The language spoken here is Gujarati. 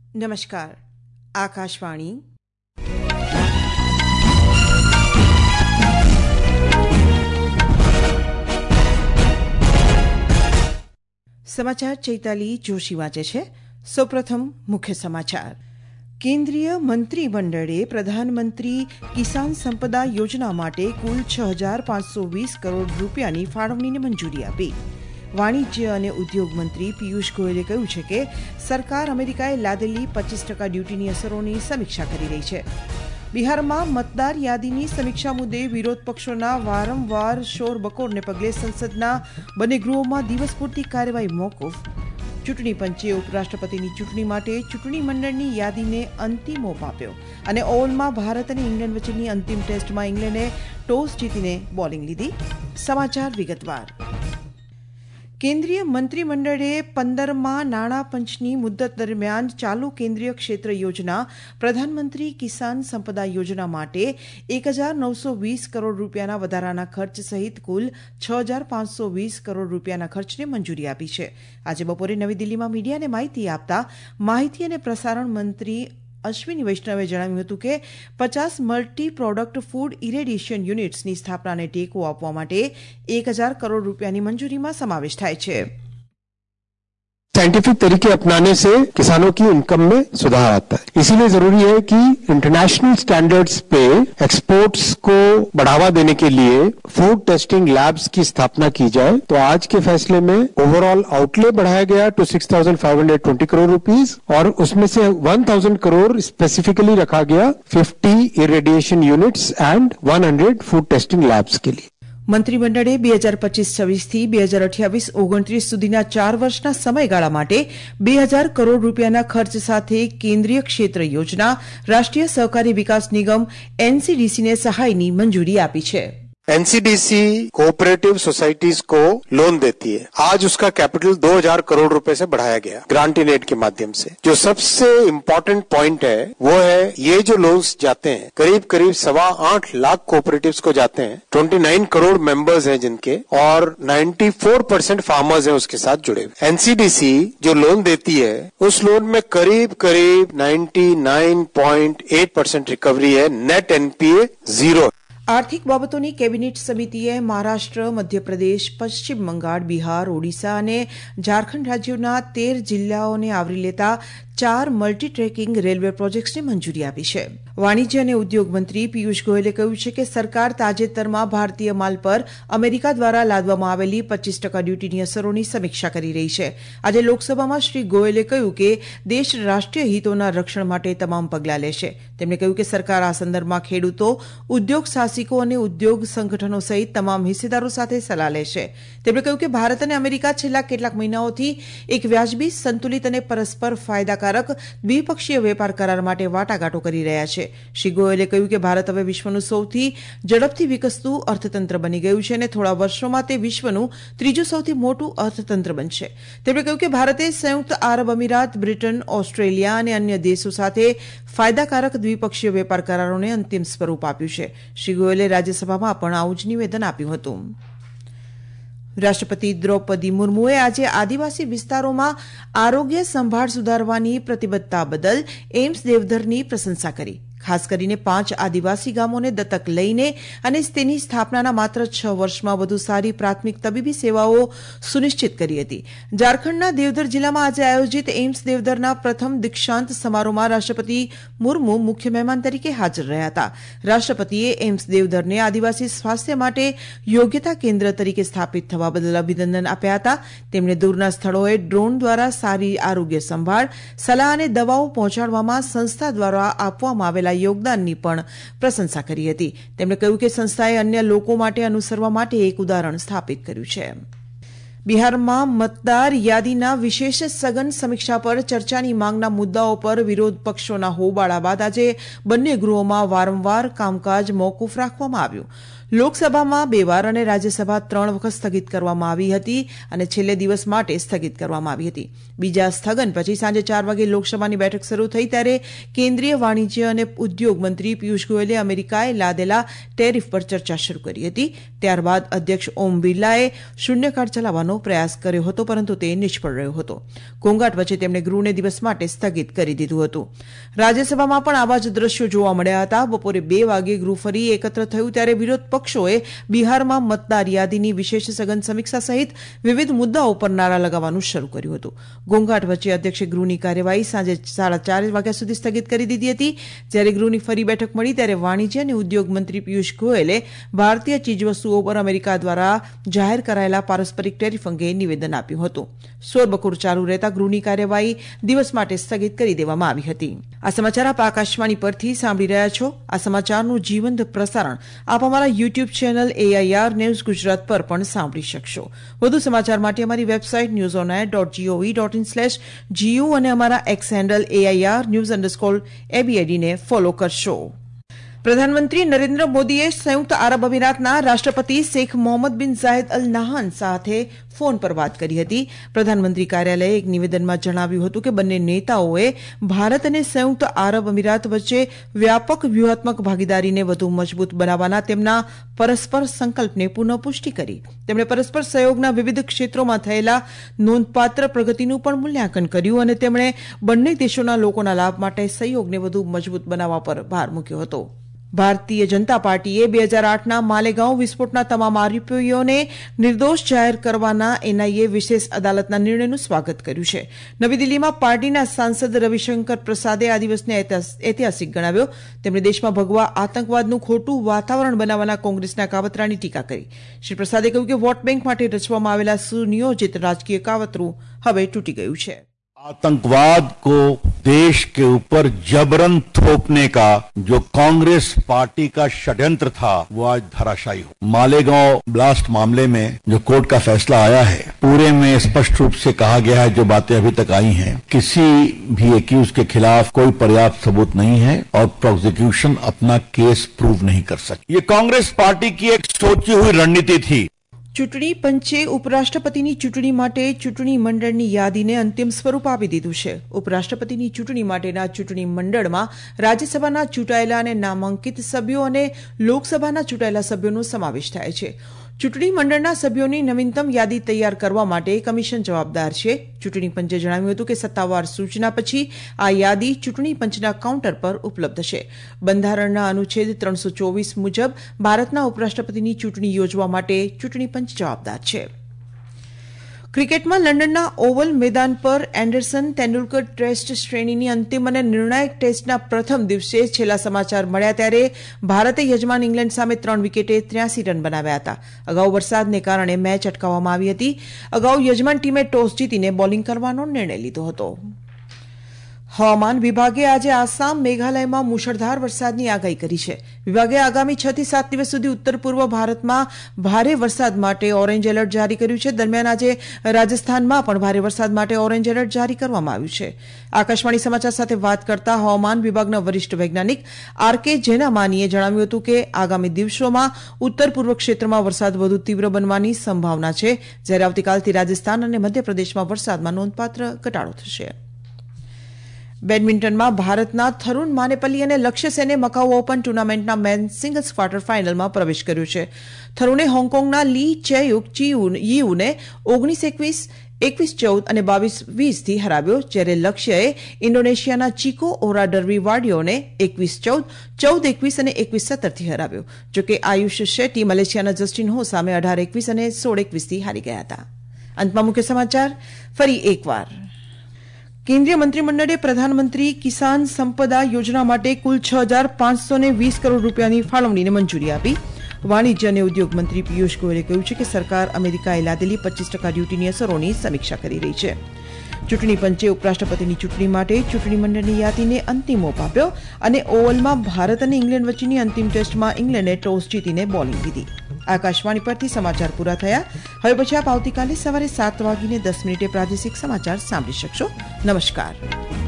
नमस्कार। आकाशवाणी समाचार चैताली जोशी वांचे छे। सौप्रथम मुख्य समाचार। केन्द्रीय मंत्रीमंडळे प्रधानमंत्री किसान संपदा योजना माटे कुल 6,520 करोड़ रूपियानी फाळवણીને મંજૂરી આપી। વાણિજ્ય અને ઉદ્યોગ મંત્રી પિયુષ ગોયલે કહ્યું છે કે સરકાર અમેરિકાએ લાદેલી 25% ડ્યુટીની અસરોની સમીક્ષા કરી રહી છે। બિહારમાં મતદાર યાદીની સમીક્ષા મુદ્દે વિરોધ પક્ષોના વારંવાર શોરબકોરને પગલે સંસદના બંને ગૃહોમાં દિવસ પૂરતી કાર્યવાહી મોકૂફ। ચૂંટણી પંચે ઉપરાષ્ટ્રપતિની ચૂંટણી માટે ચૂંટણી મંડળની યાદીને અંતિમ ઓપ આપ્યો અને ઓવલમાં ભારત અને ઇંગ્લેન્ડ વચ્ચેની અંતિમ ટેસ્ટમાં ઇંગ્લેન્ડે ટોસ જીતીને બોલિંગ લીધી। સમાચાર વિગતવાર। કેન્દ્રીય મંત્રીમંડળે 15મા નાણાં પંચની મુદ્દત દરમિયાન ચાલુ કેન્દ્રીય ક્ષેત્ર યોજના પ્રધાનમંત્રી કિસાન સંપદા યોજના માટે 1,920 કરોડ રૂપિયાના વધારાના ખર્ચ સહિત કુલ 6,520 કરોડ રૂપિયાના ખર્ચને મંજૂરી આપી છે। આજે બપોરે નવી દિલ્હીમાં મીડિયાને માહિતી આપતા માહિતી અને પ્રસારણ મંત્રી અશ્વિની વૈષ્ણવે જણાવ્યું હતું કે 50 મલ્ટી પ્રોડક્ટ ફૂડ ઇરેડિયેશન યુનિટ્સની સ્થાપનાને ટેકો આપવા માટે 1,000 કરોડ રૂપિયાની મંજૂરીમાં સમાવેશ થાય છે। साइंटिफिक तरीके अपनाने से किसानों की इनकम में सुधार आता है। इसीलिए जरूरी है कि इंटरनेशनल स्टैंडर्ड्स पे एक्सपोर्ट्स को बढ़ावा देने के लिए फूड टेस्टिंग लैब्स की स्थापना की जाए। तो आज के फैसले में ओवरऑल आउटले बढ़ाया गया टू 6,520 करोड़ रुपीस और उसमें से 1,000 करोड़ स्पेसिफिकली रखा गया 50 irradiation units and 100 food testing labs के लिए। મંત્રીમંડળે 2025-26 થી 2028-29 સુધીના 4 વર્ષના સમયગાળા માટે 2,000 કરોડ રૂપિયાના ખર્ચ સાથે કેન્દ્રીય ક્ષેત્ર યોજના રાષ્ટ્રીય સહકારી વિકાસ નિગમ એનસીડીસીને સહાયની મંજૂરી આપી છે। एनसीडीसी कोऑपरेटिव सोसाइटीज को लोन देती है। आज उसका कैपिटल 2,000 करोड़ रुपए से बढ़ाया गया ग्रांट इन एड के माध्यम से। जो सबसे इम्पोर्टेंट पॉइंट है वो है ये जो लोन्स जाते हैं करीब 8.25 लाख कोऑपरेटिव्स को जाते हैं। 29 करोड़ मेंबर्स हैं जिनके और 94% फार्मर्स हैं उसके साथ जुड़े हुए। एनसीडीसी जो लोन देती है उस लोन में करीब 99.8% रिकवरी है। Net NPA 0। આર્થિક બાબતોની કેબિનેટ સમિતિએ મહારાષ્ટ્ર, મધ્યપ્રદેશ, પશ્ચિમ બંગાળ, બિહાર, ઓડિશા અને ઝારખંડ રાજ્યોના 13 જિલ્લાઓને આવરી લેતા 4 મલ્ટી ટ્રેકિંગ રેલવે પ્રોજેક્ટ્સને મંજૂરી આપી છે। વાણિજ્ય અને ઉદ્યોગ મંત્રી પિયુષ ગોયલે કહ્યું છે કે સરકાર તાજેતરમાં ભારતીય માલ પર અમેરિકા દ્વારા લાદવામાં આવેલી 25% ડ્યુટીની અસરોની સમીક્ષા કરી રહી છે। આજે લોકસભામાં શ્રી ગોયલે કહ્યું કે દેશ રાષ્ટ્રીય હિતોના રક્ષણ માટે તમામ પગલાં લેશે। તેમણે કહ્યું કે સરકાર આ સંદર્ભમાં ખેડૂતો, ઉદ્યોગ સાહસિકો અને ઉદ્યોગ સંગઠનો સહિત તમામ હિસ્સેદારો સાથે સલાહ લેશે। તેમણે કહ્યું કે ભારત અને અમેરિકા છેલ્લા કેટલાક મહિનાઓથી એક વ્યાજબી, સંતુલિત અને પરસ્પર ફાયદાકારક દ્વિપક્ષીય વેપાર કરાર માટે વાટાઘાટો કરી રહ્યા છે। શ્રી ગોયલે કહ્યું કે ભારત હવે વિશ્વનું સૌથી ઝડપથી વિકસતું અર્થતંત્ર બની ગયું છે અને થોડા વર્ષોમાં તે વિશ્વનું ત્રીજું સૌથી મોટું અર્થતંત્ર બનશે। તેમણે કહ્યું કે ભારતે સંયુક્ત આરબ અમીરાત, બ્રિટન, ઓસ્ટ્રેલિયા અને અન્ય દેશો સાથે ફાયદાકારક દ્વિપક્ષીય વેપાર કરારોને અંતિમ સ્વરૂપ આપ્યું છે। શ્રી ગોયલે રાજ્યસભામાં પણ આવું જ નિવેદન આપ્યું હતું। રાષ્ટ્રપતિ દ્રૌપદી મુર્મુએ આજે આદિવાસી વિસ્તારોમાં આરોગ્ય સંભાળ સુધારવાની પ્રતિબદ્ધતા બદલ એમ્સ દેવધરની પ્રશંસા કરી। ખાસ કરીને 5 આદિવાસી ગામોને દત્તક લઈને અને તેની સ્થાપનાના માત્ર 6 વર્ષમાં વધુ સારી પ્રાથમિક તબીબી સેવાઓ સુનિશ્ચિત કરી હતી। ઝારખંડના દેવધર જિલ્લામાં આજે આયોજિત એમ્સ દેવધરના પ્રથમ દીક્ષાંત સમારોહમાં રાષ્ટ્રપતિ મુર્મુ મુખ્ય મહેમાન તરીકે હાજર રહ્યા હતા। રાષ્ટ્રપતિએ એમ્સ દેવધરને આદિવાસી સ્વાસ્થ્ય માટે યોગ્યતા કેન્દ્ર તરીકે સ્થાપિત થવા બદલ અભિનંદન આપ્યા હતા। તેમણે દૂરના સ્થળોએ ડ્રોન દ્વારા સારી આરોગ્ય સંભાળ, સલાહ અને દવાઓ પહોંચાડવામાં સંસ્થા દ્વારા આપવામાં આવેલા યોગદાનની પણ પ્રશંસા કરી હતી। તેમણે કહ્યું કે સંસ્થાએ અન્ય લોકો માટે અનુસરવા માટે એક ઉદાહરણ સ્થાપિત કર્યું છે। બિહારમાં મતદાર યાદીના વિશેષ સઘન સમીક્ષા પર ચર્ચાની માંગના મુદ્દાઓ પર વિરોધ પક્ષોના હોબાળા બાદ આજે બંને ગૃહોમાં વારંવાર કામકાજ મોકૂફ રાખવામાં આવ્યું। લોકસભામાં 2 વાર અને રાજ્યસભા 3 વખત સ્થગિત કરવામાં આવી હતી અને છેલ્લે દિવસ માટે સ્થગિત કરવામાં આવી હતી. બીજા સ્થગન પછી સાંજે 4 વાગે લોકસભાની બેઠક શરૂ થઈ ત્યારે કેન્દ્રીય વાણિજ્ય અને ઉદ્યોગ મંત્રી પિયુષ ગોયલે અમેરિકાએ લાદેલા ટેરિફ પર ચર્ચા શરૂ કરી હતી. ત્યારબાદ અધ્યક્ષ ઓમ બિરલાએ શૂન્યકાળ ચલાવવાનો પ્રયાસ કર્યો હતો, પરંતુ તે નિષ્ફળ રહ્યો હતો. ઘોંઘાટ વચ્ચે તેમણે ગૃહને દિવસ માટે સ્થગિત કરી દીધું હતું. રાજ્યસભામાં પણ આવા જ દ્રશ્યો જોવા મળ્યા હતા. બપોરે 2 વાગે ગૃહ ફરી એકત્ર થયું ત્યારે વિરોધ પક્ષોએ બિહારમાં મતદાર યાદીની વિશેષ સઘન સમીક્ષા સહિત વિવિધ મુદ્દાઓ પર નારા લગાવવાનું શરૂ કર્યું હતું. ઘોંઘાટ વચ્ચે અધ્યક્ષે ગૃહની કાર્યવાહી સાંજે 4:30 વાગ્યા સુધી સ્થગિત કરી દીધી હતી. જ્યારે ગૃહની ફરી બેઠક મળી ત્યારે વાણિજ્ય અને ઉદ્યોગ મંત્રી પિયુષ ગોયલે ભારતીય ચીજવસ્તુઓ પર અમેરિકા દ્વારા જાહેર કરાયેલા પારસ્પરિક ટેરિફ અંગે નિવેદન આપ્યું હતું. શોરબકોર ચાલુ રહેતા ગૃહની કાર્યવાહી દિવસ માટે સ્થગિત કરી દેવામાં આવી હતી. આ સમાચાર આપ આકાશવાણી પરથી સાંભળી રહ્યા છો. આ સમાચારનું જીવંત પ્રસારણ આપ અમારા YouTube channel AIR news Gujarat પર પણ સાંભળી શકશો. વધુ સમાચાર માટે અમારી વેબસાઇટ newsonair.gov.in/gu અને અમારા એક્સ હેન્ડલ AIR_news_ABID ને ફોલો કરશો. પ્રધાનમંત્રી નરેન્દ્ર મોદીએ સંયુક્ત આરબ અમીરાતના રાષ્ટ્રપતિ શેખ મોહમ્મદ બિન ઝાયદ અલ નહાન સાથે ફોન પર વાત કરી હતી. પ્રધાનમંત્રી કાર્યાલયે એક નિવેદનમાં જણાવ્યું હતું કે બંને નેતાઓએ ભારત અને સંયુક્ત આરબ અમીરાત વચ્ચે વ્યાપક વ્યૂહાત્મક ભાગીદારીને વધુ મજબૂત બનાવવાના તેમના પરસ્પર સંકલ્પને પુનઃપુષ્ટિ કરી. તેમણે પરસ્પર સહયોગના વિવિધ ક્ષેત્રોમાં થયેલા નોંધપાત્ર પ્રગતિનું પણ મૂલ્યાંકન કર્યું અને તેમણે બંને દેશોના લોકોના લાભ માટે સહયોગને વધુ મજબૂત બનાવવા પર ભાર મૂક્યો હતો. ભારતીય જનતા પાર્ટીએ 2008ના માલેગાંવ વિસ્ફોટના તમામ આરોપીઓને નિર્દોષ જાહેર કરવાના NIA વિશેષ અદાલતના નિર્ણયનું સ્વાગત કર્યું છે. નવી દિલ્હીમાં પાર્ટીના સાંસદ રવિશંકર પ્રસાદે આ દિવસને ઐતિહાસિક ગણાવ્યો. તેમણે દેશમાં ભગવા આતંકવાદનું ખોટું વાતાવરણ બનાવવાના કોંગ્રેસના કાવતરાની ટીકા કરી. શ્રી પ્રસાદે કહ્યું કે વોટ બેંક માટે રચવામાં આવેલા સુનિયોજિત રાજકીય કાવતરું હવે તૂટી ગયું છે. आतंकवाद को देश के ऊपर जबरन थोपने का जो कांग्रेस पार्टी का षड्यंत्र था वो आज धराशायी हो. मालेगांव ब्लास्ट मामले में जो कोर्ट का फैसला आया है पूरे में स्पष्ट रूप से कहा गया है जो बातें अभी तक आई हैं किसी भी एक्यूज के खिलाफ कोई पर्याप्त सबूत नहीं है और प्रोसिक्यूशन अपना केस प्रूव नहीं कर सकती. ये कांग्रेस पार्टी की एक सोची हुई रणनीति थी. ચૂંટણી પંચે ઉપરાષ્ટ્રપતિની ચૂંટણી માટે ચૂંટણી મંડળની યાદીને અંતિમ સ્વરૂપ આપી દીધું છે. ઉપરાષ્ટ્રપતિની ચૂંટણી માટેના ચૂંટણી મંડળમાં રાજ્યસભાના ચૂંટાયેલા અને નામાંકિત સભ્યો અને લોકસભાના ચૂંટાયેલા સભ્યોનો સમાવેશ થાય છે. ચૂંટણી મંડળના સભ્યોની નવીનતમ યાદી તૈયાર કરવા માટે કમિશન જવાબદાર છે. ચૂંટણી પંચે જણાવ્યું હતું કે સત્તાવાર સૂચના પછી આ યાદી ચૂંટણી પંચના કાઉન્ટર પર ઉપલબ્ધ છે. બંધારણના અનુચ્છેદ 324 મુજબ ભારતના ઉપરાષ્ટ્રપતિની ચૂંટણી યોજવા માટે ચૂંટણી પંચ જવાબદાર છે. ક્રિકેટમાં લંડનના ઓવલ મેદાન પર એન્ડરસન તેંડુલકર ટેસ્ટ શ્રેણીની અંતિમ અને નિર્ણાયક ટેસ્ટના પ્રથમ દિવસે છેલ્લા સમાચાર મળ્યા ત્યારે ભારતે યજમાન ઇંગ્લેન્ડ સામે 3 વિકેટે 83 રન બનાવ્યા હતા. અગાઉ વરસાદને કારણે મેચ અટકાવવામાં આવી હતી. અગાઉ યજમાન ટીમે ટોસ જીતીને બોલિંગ કરવાનો નિર્ણય લીધો હતો. હવામાન વિભાગે આજે આસામ મેઘાલયમાં મુશળધાર વરસાદની આગાહી કરી છે. વિભાગે આગામી 6 થી 7 દિવસ સુધી ઉત્તર પૂર્વ ભારતમાં ભારે વરસાદ માટે ઓરેન્જ એલર્ટ જારી કર્યું છે. દરમિયાન આજે રાજસ્થાનમાં પણ ભારે વરસાદ માટે ઓરેન્જ એલર્ટ જારી કરવામાં આવ્યું છે. આકાશવાણી સમાચાર સાથે વાત કરતા હવામાન વિભાગના વરિષ્ઠ વૈજ્ઞાનિક RK જેનામાનીએ જણાવ્યું હતું કે આગામી દિવસોમાં ઉત્તર પૂર્વ ક્ષેત્રમાં વરસાદ વધુ તીવ્ર બનવાની સંભાવના છે, જ્યારે આવતીકાલથી રાજસ્થાન અને મધ્યપ્રદેશમાં વરસાદમાં નોંધપાત્ર ઘટાડો થશે. બેડમિન્ટનમાં ભારતના થરુણ માનેપલ્લી અને લક્ષ્ય સેને મકાઉ ઓપન ટુર્નામેન્ટના મેન્સ સિંગલ્સ ક્વાર્ટર ફાઇનલમાં પ્રવેશ કર્યો છે. થરુણે હોંગકોંગના લી ચેયુક યીઉને 19-21, 21-14 અને 22-20 થી હરાવ્યો, જ્યારે લક્ષ્યએ ઇન્ડોનેશિયાના ચિકો ઓરાડર્વી વાડિયોને 21-14, 14-21 અને 21-17 થી હરાવ્યો. જોકે આયુષ શેટ્ટી મલેશિયાના જસ્ટિન હો સામે 18-21 અને 16-21 થી હારી ગયા હતા. અંતમાં મુખ્ય સમાચાર ફરી એકવાર. કેન્દ્રીય મંત્રીમંડળે પ્રધાનમંત્રી કિસાન સંપદા યોજના માટે કુલ 6,520 કરોડ રૂપિયાની ફાળવણીને મંજૂરી આપી. વાણિજ્ય અને ઉદ્યોગ મંત્રી પિયુષ ગોયલે કહ્યું છે કે સરકાર અમેરિકાએ લાદેલી 25% ડ્યુટીની અસરોની સમીક્ષા કરી રહી છે. ચૂંટણી પંચે ઉપરાષ્ટ્રપતિની ચૂંટણી માટે ચૂંટણી મંડળની યાદીને અંતિમ ઓપ આપ્યો અને ઓવલમાં ભારત અને ઇંગ્લેન્ડ વચ્ચેની અંતિમ ટેસ્ટમાં ઇંગ્લેન્ડે ટોસ જીતીને બોલિંગ લીધી. આકાશવાણી પરથી સમાચાર પૂરા થયા. હવે પછી આપ આવતીકાલે સવારે 7:10 પ્રાદેશિક સમાચાર સાંભળી શકશો. નમસ્કાર.